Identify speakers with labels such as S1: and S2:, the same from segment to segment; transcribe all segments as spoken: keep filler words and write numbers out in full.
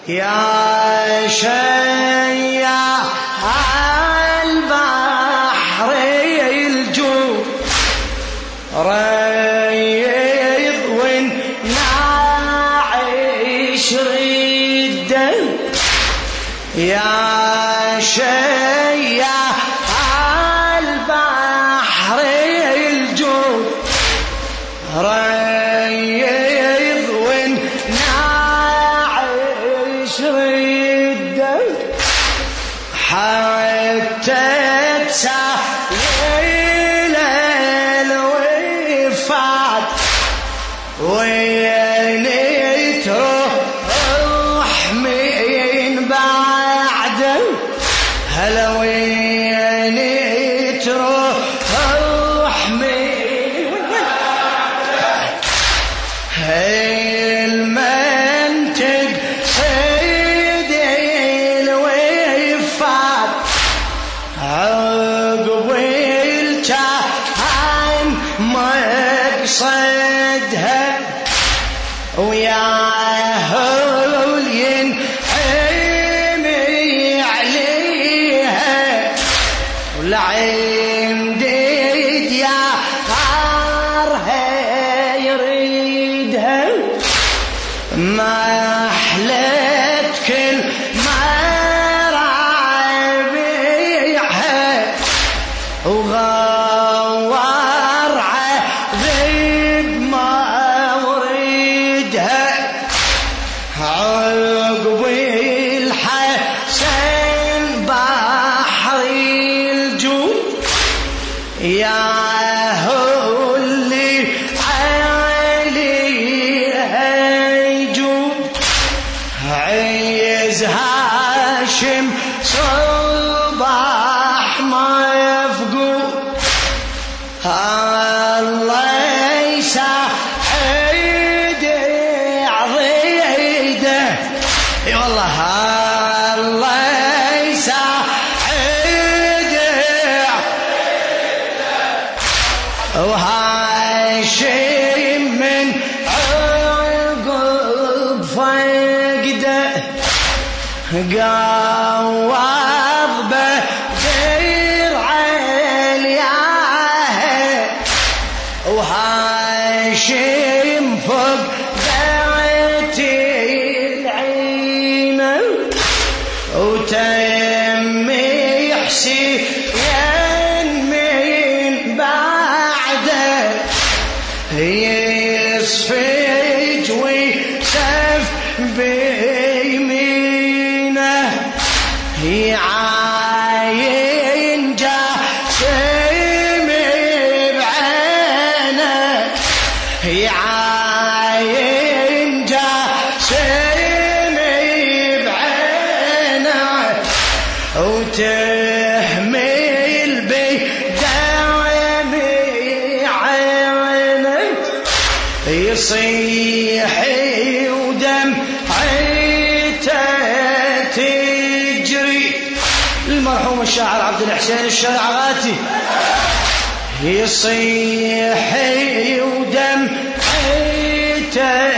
S1: يا شيا البحر الجود ريض ونعيش رده يا شيا البحر الجود ريض ونعيش رده حتى تسهل الوفات وين تروح من بعده هلا وين تروح من بعده المنطق صيد الوفات عقب الجهان مقصدها وياهو ينحمي عليها والعين ديد يا غارها يريدها ما أحلت كل مرابيعها وغوار عذب ما وريدها عقب الحسن بحر الجود يا هو اللي عليها يجود عز هاشم صباح ما يفقود الله يسعد عضيده اي والله الله يسعد وهاشم من عقب فقده قوض بدرع الياه وهاشم فوق ذات العين وتم حسين من بعده يصفج ويسف بيمينه يعاين جاسم بعينه يعاين جاسم بعينه وتهمل بدم عينه يصيح ودم عيته تجري المرحوم الشاعر عبد الحسين الشرعغاتي يصيح ودم عيته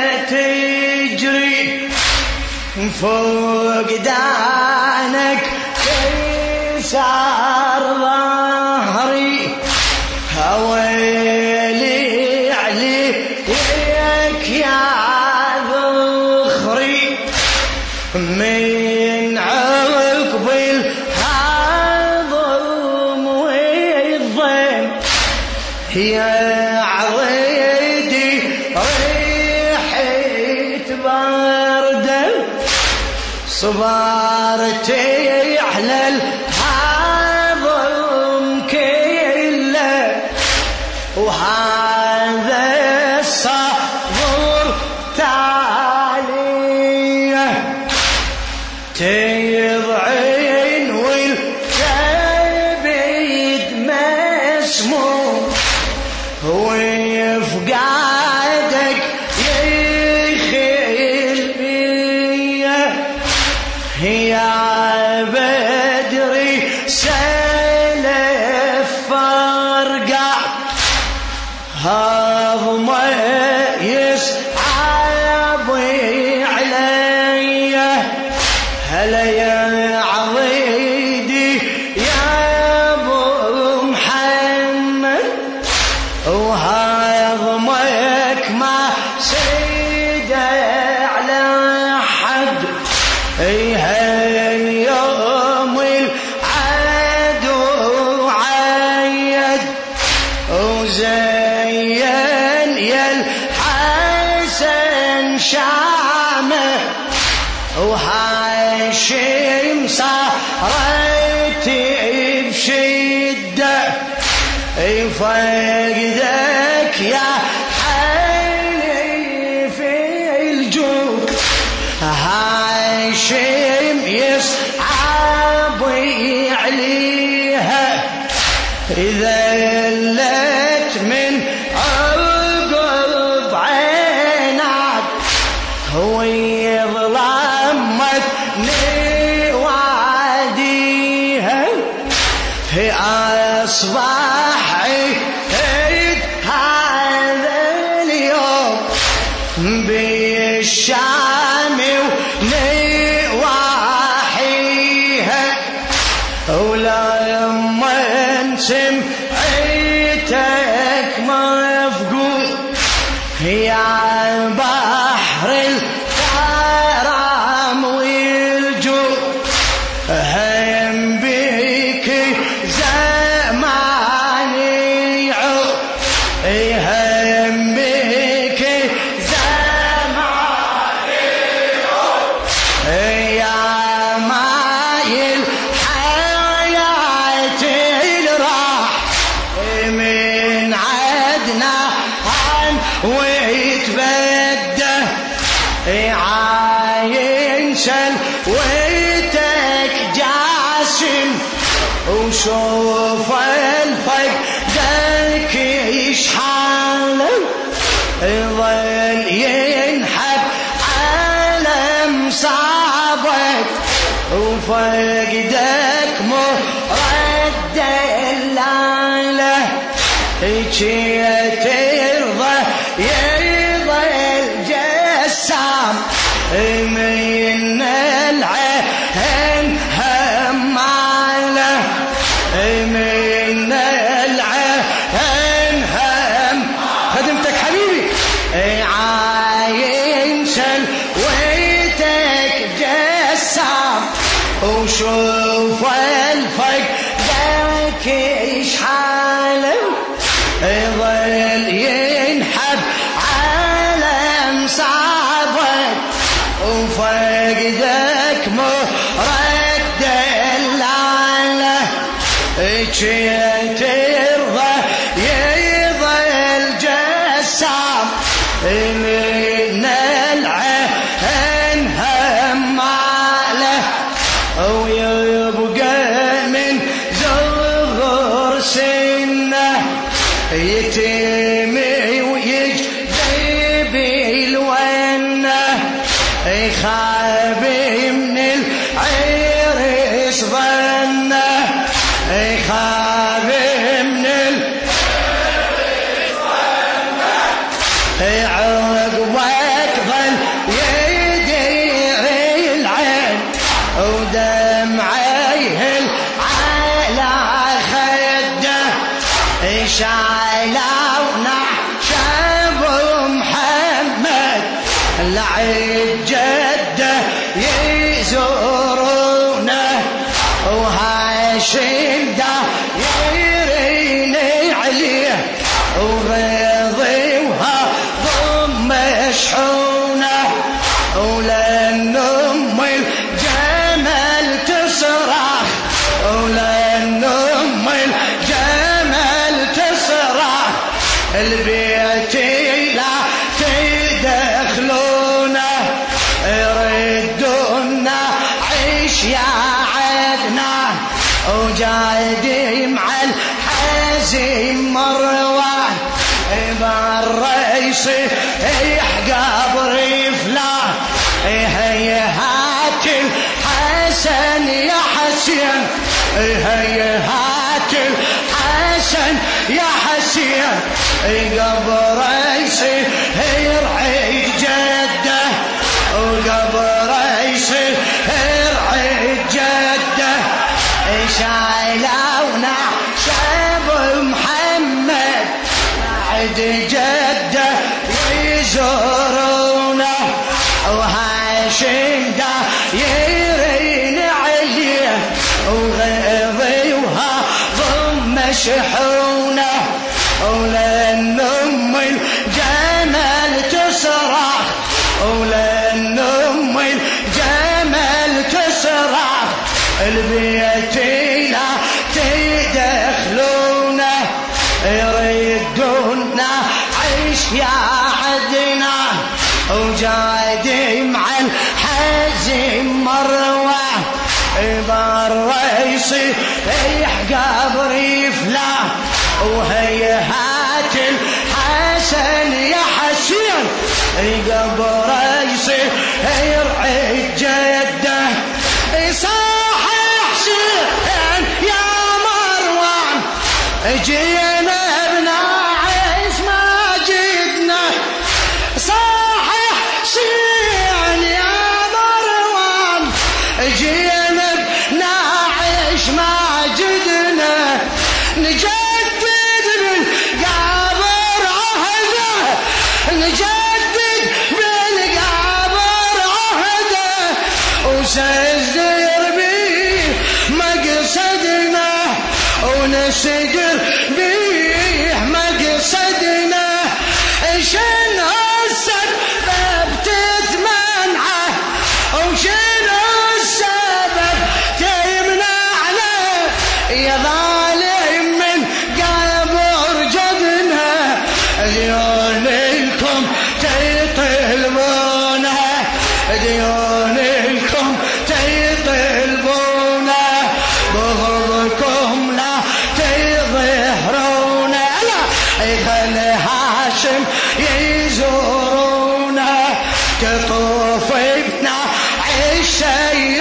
S1: تجري فوق دانك كسر ظهري هويلي عليك يا ذخري من عقب الهضم والضيم يا عويدي ريحة برده صبرتي على الهضم كله وهذا الصبر تاليه تضعين والكبد مسموم ويفقادك يخيل بيه يا بدري سلف فرقع هضمه يسعى الشام وهاشم صارت بشدة فقدك يا حالي في الجوع هاشم يصعب عليها إذا لت من عقب عينك هو يظلمتني وعديها في أصبح عيد هذا اليوم بالشام ونواحيها ولما سمعتك مفقود يا بحر الكرم والجود هم بك زمان يعود هم بك زمان يعود يا مايل حياة الراح من عدنا عن ويتبدى عاين سلويتك جاسم وشوف الفقدك يشحاله ظل ينحب على مصابك وفقدك مرد اللاله ترضى يظل جسام من العين هماله من العين هم خدمتك حبيبي عاين سلويتك جسام وشوف الفقدك يشحاله ظل ينحب على مصابك وفقدك مرد اللاله ترضى يظل جسام من العين هماله ويبقى من زغر سنه يتيمي ويجذب الونه خابي من العرس ظنه خابي من العرس ظنه عقبك ظل يدير العين ودمعيه على خده شايلونا شاب محمد لعب جده يزورونه وهاشم دا يريني عليه ورضي وهضم مشحونه ولأن أم الجمل تصرخ ولأن أم الجمل تصرخ البيت لا تدخلونه ردونا عيش يا عدنا وجايدي مع الحزين مروان بالرئيس يحقى بريفلا هيهات الحسن يا حسين هيهات الحسن يا حسين قبر يصير يرعي جده وقبر يصير يرعي جده شايلونا شاب محمد بعد جده يزورونه وهاشم دا يرين عليه وغيظي وهضم مشحونه ولأن أم الجمل تصرخ البيت لا تدخلونه يردونا عيش يا عدنا وجاي دمع الحزن مروه برا يصيح قبري فلا وهيهات الحسن يا حسين قبره يصيح يرعي جده صاح حسين يا مروان جينا بنعيش ما جدنا صاح حسين يا مروان جينا بنعيش ما جدنا نجدد بالقبر عهده نجدد بالقبر عهده وسجر بيه مقصدنا ونسجر بيه مقصدنا شنو السبب تتمنعه وشنو السبب تمنعنا يا ظالم من قبر جدنا ديونكم تطلبونه ديونكم تطلبونه بغضكم لا تظهرونه لا خلي هاشم يزورونه تطوف ابن عيش